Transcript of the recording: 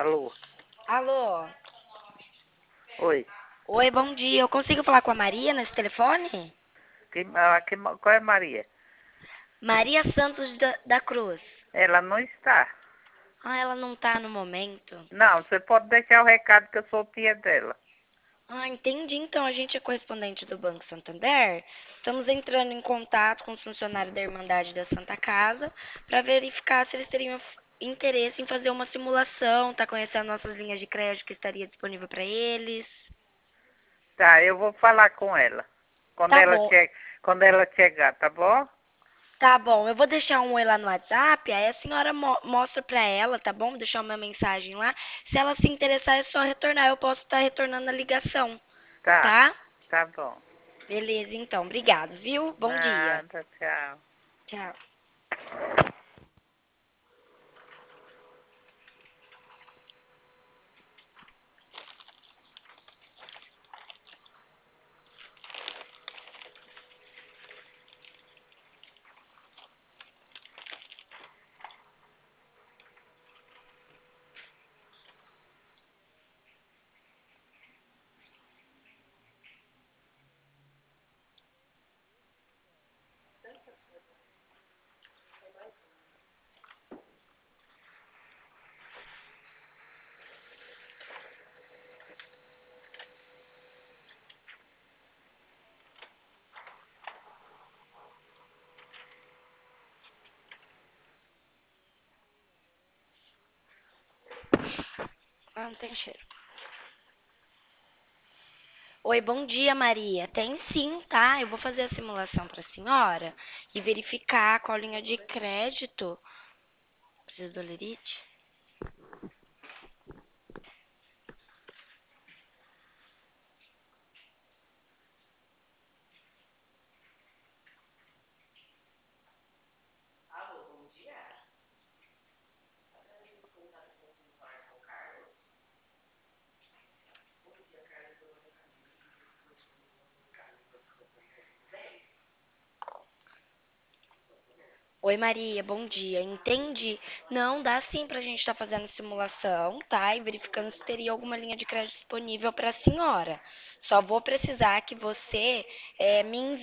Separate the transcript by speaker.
Speaker 1: Alô?
Speaker 2: Alô?
Speaker 1: Oi.
Speaker 2: Oi, bom dia. Eu consigo falar com a Maria nesse telefone?
Speaker 1: Qual é Maria?
Speaker 2: Maria Santos da Cruz.
Speaker 1: Ela não está.
Speaker 2: Ah, ela não tá no momento.
Speaker 1: Não, você pode deixar o recado que eu sou tia dela.
Speaker 2: Ah, entendi. Então, a gente é correspondente do Banco Santander. Estamos entrando em contato com os funcionários da Irmandade da Santa Casa para verificar se eles teriam interesse em fazer uma simulação, tá conhecendo nossas linhas de crédito que estaria disponível para eles.
Speaker 1: Tá, eu vou falar com ela. Quando
Speaker 2: Tá
Speaker 1: ela,
Speaker 2: bom.
Speaker 1: che... Quando ela chegar, tá bom?
Speaker 2: Tá bom, eu vou deixar um oi lá no WhatsApp, aí a senhora mostra pra ela, tá bom? Vou deixar uma mensagem lá. Se ela se interessar, é só retornar. Eu posso estar retornando a ligação,
Speaker 1: Tá,
Speaker 2: tá?
Speaker 1: tá bom.
Speaker 2: Beleza, então. Obrigado, viu? Bom dia.
Speaker 1: Nada, tchau.
Speaker 2: Tchau. Ah, não tem cheiro. Oi, bom dia, Maria. Tem sim, tá? Eu vou fazer a simulação pra senhora e verificar qual linha de crédito. Precisa do lerite? Oi, Maria, bom dia. Entendi. Não, dá sim pra gente estar fazendo simulação, tá? E verificando se teria alguma linha de crédito disponível para a senhora. Só vou precisar que você me envie